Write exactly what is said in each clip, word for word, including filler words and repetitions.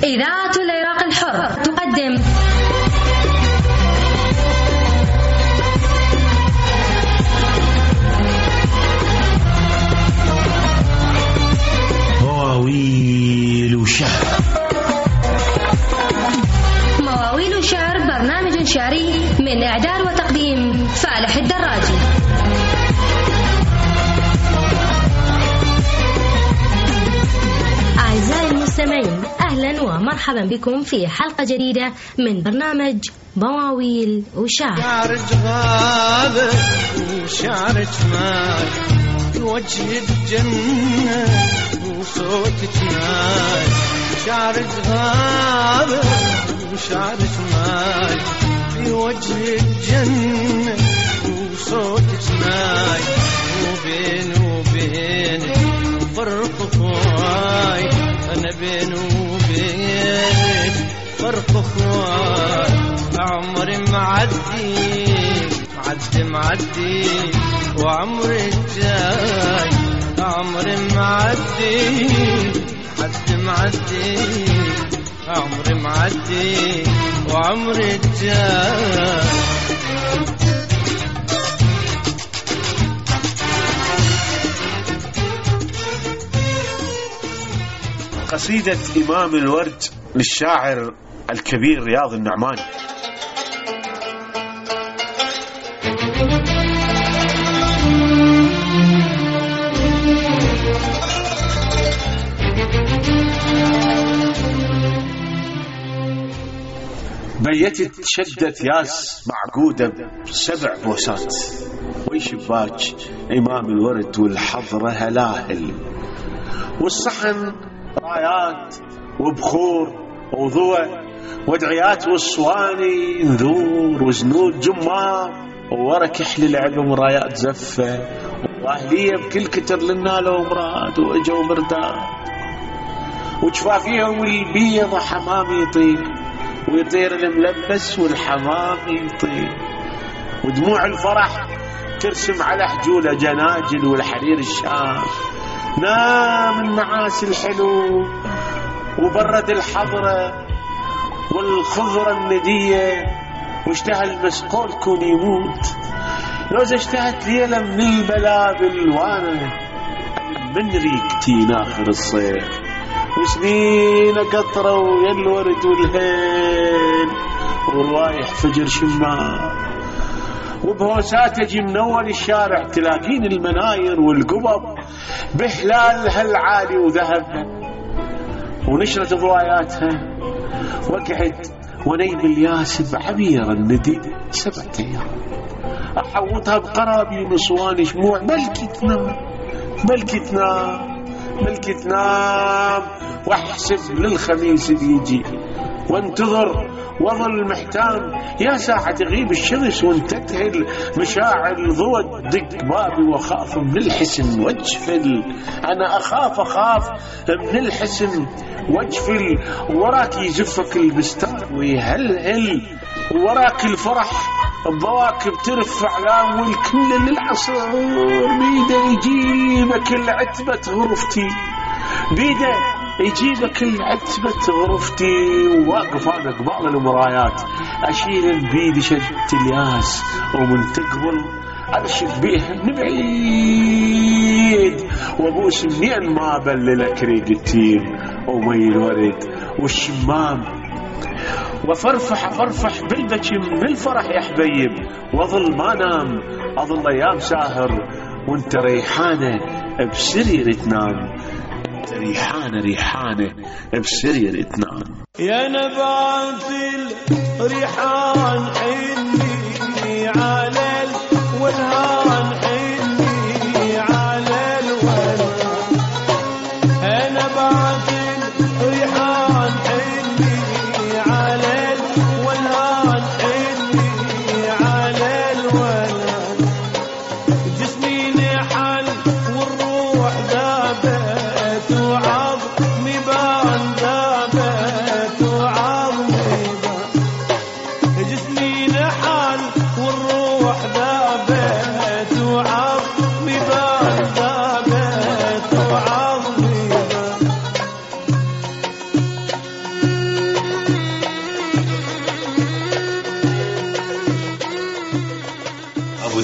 إذاعة العراق الحر تقدم مواويل وشعر. مواويل وشعر برنامج شعري من إعداد وتقديم فالح الدراجي. أعزائي المستمعين، أهلا ومرحبا بكم في حلقة جديدة من برنامج مواويل وشعر. شعرك غابة وشعرك ماي، وجه الجنة وصوتك ناي. شعرك غابة وشعرك ماي، في وجه الجنة وصوتك ناي. وبين وبينك فرق خواي، أنا بين وبينك فرق خواي. عمري معدي معدي معدي وعمري جاي. عمري معدي معدي معدي عمري معدي وعمري جاي. قصيدة إمام الورد للشاعر الكبير رياض النعماني. بيتت شدة ياس معقودة بسبع بوسات، ويشباك إمام الورد والحضرة هلاهل، والصحن رايات وبخور وضوء وادعيات والصواني نذور وزنود جمار، وورا كحل العلم رايات زفة، واهلية بكل كتر لنا لو مراد واجوا مرداد، وجفافيهم البيض حمام يطير ويطير الملبس والحمام يطير، ودموع الفرح ترسم على حجوله جناجل والحرير الشاف. نام المعاس الحلو وبرد الحضرة والخضرة الندية، واشتهى المسقول كون يموت. لوز اشتهت ليلة من البلابل وانا من ريقتي ناخر الصيف، وسنين قطرة ويا الورد والهيل وروايح فجر شمال، وبهوسات اجي من اول الشارع تلاقين المناير والقبب بهلال هالعالي وذهب، ونشرت ضواياتها وقعد ونيم الياس بعبير الندي سبعة ايام، احوطها بقرابي نصوان شموع ملكي تنام ملكي تنام ملكي تنام، واحسب للخميس بيجي وانتظر وظل محتام. يا ساعة تغيب الشمس وانتتهل مشاعر الضوء، دق بابي وخاف من الحسن واجفل. انا اخاف اخاف من الحسن واجفل، وراك يزفك البستان ويهلهل، وراك الفرح الضواكب ترفع اعلام والكل للعصر، بيده يجيبك العتبة غرفتي، بيده يجيبك العتبة غرفتي. وواقف انا قبال المرايات اشيل بيدي شدة الياس، ومن تقبل ارشد بيها من بعيد، وابوس منين ما بللك ريق التين ومي الورد والشمام، وفرفح فرفح بالبكي من الفرح يا حبيب، واظل ما نام اظل ايام ساهر، وانت ريحانه بسرير تنام، انت ريحانه ريحانه بسرير تنام. يا نبات الريحان حني على الولهان، حني على الولهان. يا نبات الريحان حني على الولهان، حني على الولهان. جسمي نحل والروح ذابت، وعظمي بان ذابت، وعظمي بان. جسمي نحل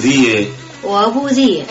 ذيه وأبو ذيه.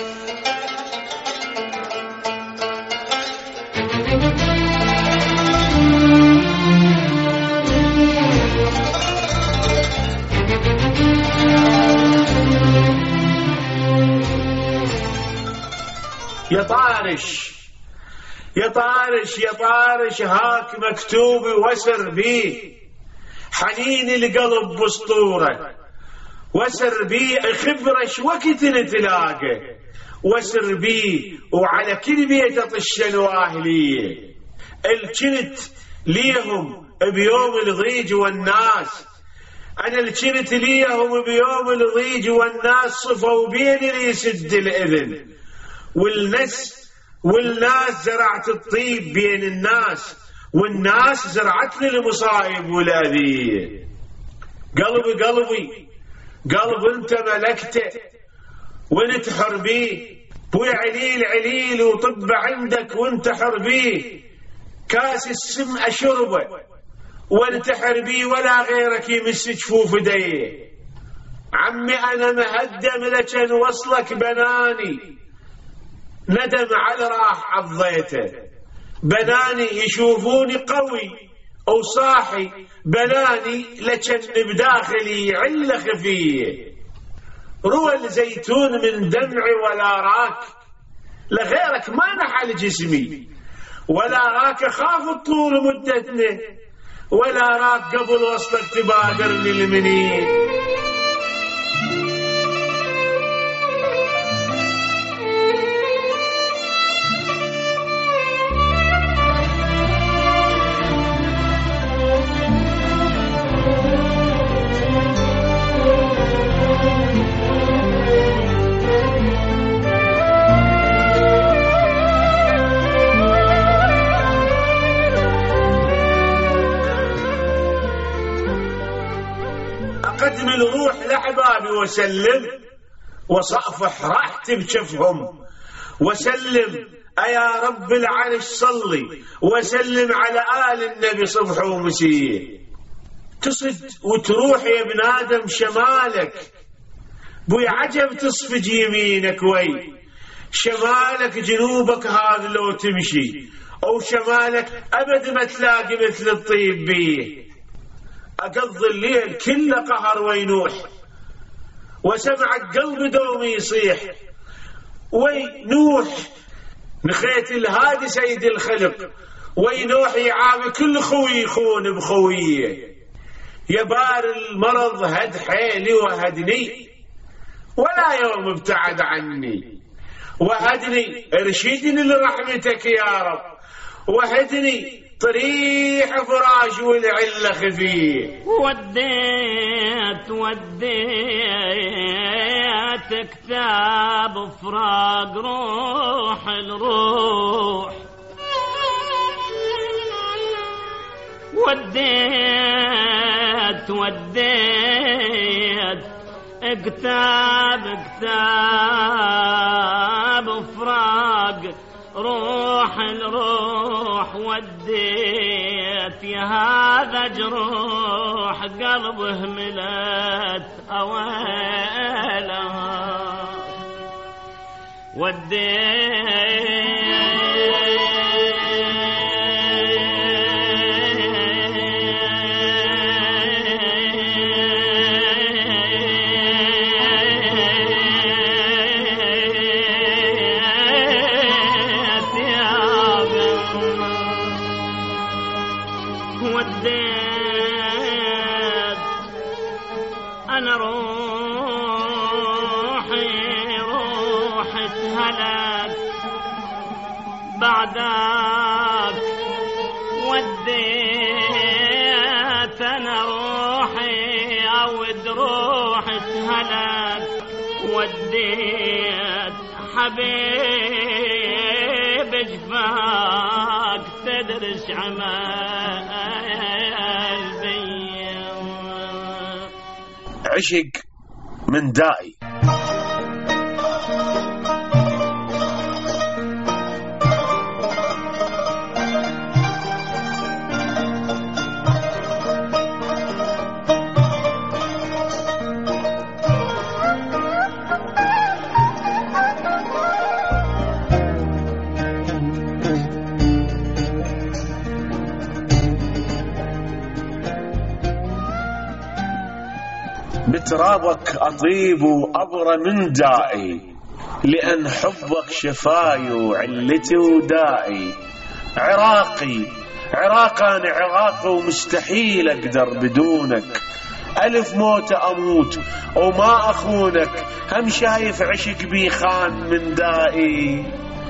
يا طارش يا طارش يا طارش هاك مكتوب وسر بيه حنين القلب بسطورة، وسر بيه خبرش وقت نتلاقى، وسر بيه وعلى كل بيت طش واهليه الجنت ليهم بيوم الضيج والناس، أنا الجنت ليهم بيوم الضيج والناس صفوا بيني ليسد الإذن، والناس والناس زرعت الطيب بين الناس، والناس زرعت لي المصايب والأذية. قلبي قلبي قلب انت ملكته ونتحر بيه، بوي عليل عليل وطب عندك وانتحر بيه، كاس السم أشربه وانتحر بيه ولا غيرك يمس جفوف ديه. عمي أنا مهدم لكن وصلك بناني، ندم على راح عضيته، بناني يشوفوني قوي أو صاحي، بناني لكن بداخلي علة خفية، روى الزيتون من دمعي ولا راك، لغيرك ما نحل جسمي، ولا راك خاف الطول مدتنا، ولا راك قبل وصلك تبادرني المنين. أقدم الروح لأحبابي وسلم، وصافح راحتي بشفهم، وسلم أيا رب العرش صلي وسلم على آل النبي صبح ومسيه. تصد وتروح يا ابن آدم شمالك، بوي عجب تصفج يمينك وي، شمالك جنوبك هذا لو تمشي، أو شمالك أبد ما تلاقي مثل الطيب بيه. أقضي الليل كله قهر وينوح، وسمعك قلب دومي يصيح وينوح، نخيت الهادي سيد الخلق وينوح يعامل كل خوي يخون بخويه. يا بار المرض هد حيلي وهدني، ولا يوم ابتعد عني، وهدني ارشدني لرحمتك يا رب، وهدني طريح فراش والعلة خفيه. وديت وديت كتاب فراق روح الروح، وديت وديت كتاب كتاب فراق روح الروح، وديت يا هذا جروح قلبه ملت أويلها، وديت أنا روحي روحي تهلك بعدك، وديت أنا روحي أود روحي تهلك، وديت حبيب جفاك تدرس عمال عشق من دائي. بترابك أطيب وأبرى من دائي، لأن حبك شفاي وعلتي ودائي. عراقي عراق أنا عراقي ومستحيل أقدر بدونك، ألف موت أموت وما أخونك، هم شايف عشق بيخان من دائي.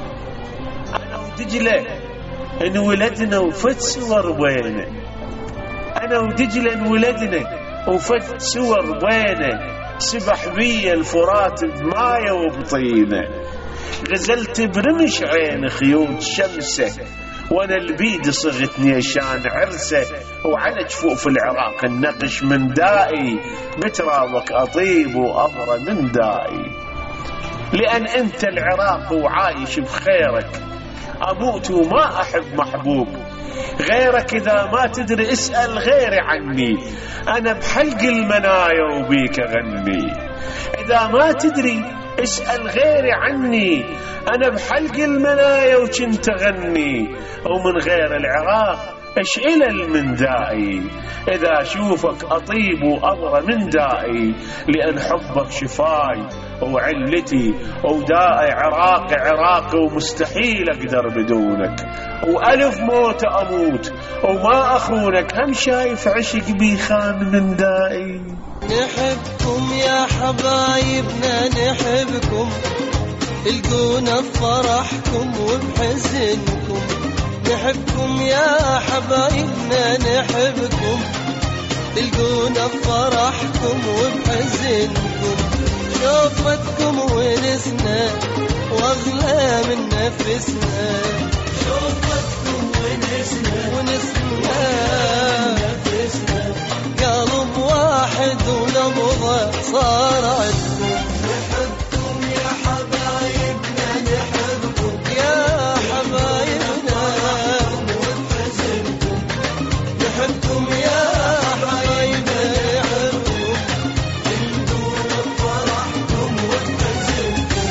أنا ودجلة انولدنا وفت سور بينا، أنا ودجلة انولدنا وفت سور بينا، سبح بي الفرات بمايه وبطينه، غزلت برمش عين خيوط شمسه، وانا البيد صغتني عشان عرسه، وعلى جفوف العراق النقش من دائي، بترابك اطيب وابرى من دائي. لان انت العراق وعايش بخيرك، اموت وما احب محبوب غيرك، اذا ما تدري اسأل غيري عني، انا بحلق المنايا وبيك اغني. اذا ما تدري اسأل غيري عني، انا بحلق المنايا وكنت اغني، ومن غير العراق ايش إلى المندائي، اذا اشوفك اطيب وابرى من دائي، لان حبك شفاي وعلتي ودائي. عراقي عراقي ومستحيل اقدر بدونك، والف موت اموت وما اخونك، هم شايف عشق بيخان من دائي. نحبكم يا حبايبنا نحبكم، تلقونا بفرحكم وبحزنكم. نحبكم يا حبايبنا نحبكم، تلقونا بفرحكم وبحزنكم. شوفتكم ونسنا واغلى من نفسنا، شوفتكم ونسنا ونسنا نفسنا، قلب واحد ونبضة صار عندكم. نحبكم يا حبايبنا نحبكم، يا حبايبنا ونحزنكم. نحبكم يا حبايبنا نحبكم، تلقونا بفرحكم وبحزنكم.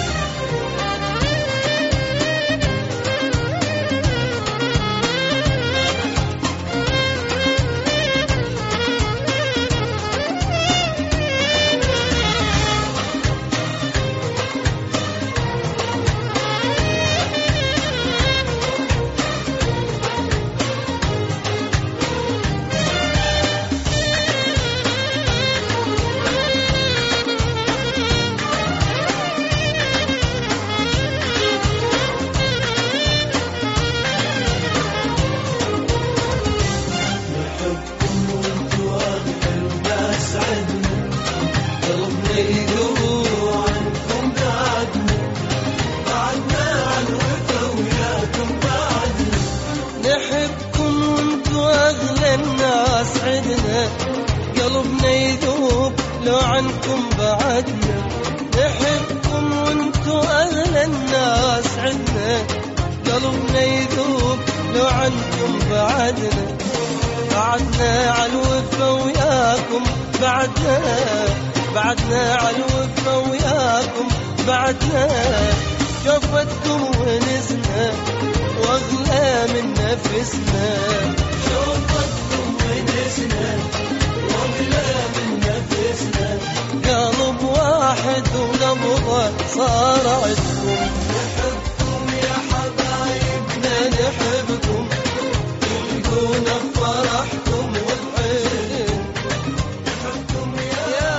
نحبكم وانتو اغلى الناس عدنا، قلبنا يذوب لو عنكم بعدنا. نحبكم وانتو اغلى الناس عدنا، قلبنا يذوب لو عنكم بعدنا. بعدنا عالوفا وياكم بعدنا، بعدنا عالوفا وياكم بعدنا. شوفتكم ونسنا واغلى من نفسنا، شوفتكم ونسنا واغلى من نفسنا. قلب واحد ونبضة صار عندكم. نحبكم يا حبايبنا نحبكم، تلقونا بفرحكم وبحزنكم. نحبكم يا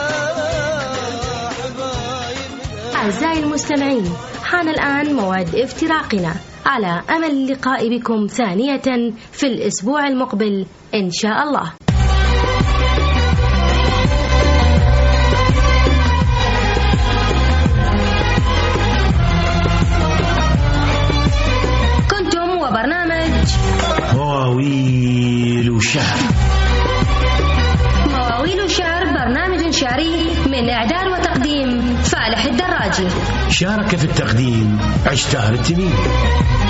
حبايبنا. أعزائي المستمعين، حان الآن موعد افتراقنا، على أمل اللقاء بكم ثانية في الأسبوع المقبل إن شاء الله. كنتم وبرنامج مواويل وشعر. مواويل وشعر برنامج شعري من إعداد وتقديم فالح الدراجي. شارك في التقديم عشتار التميمي.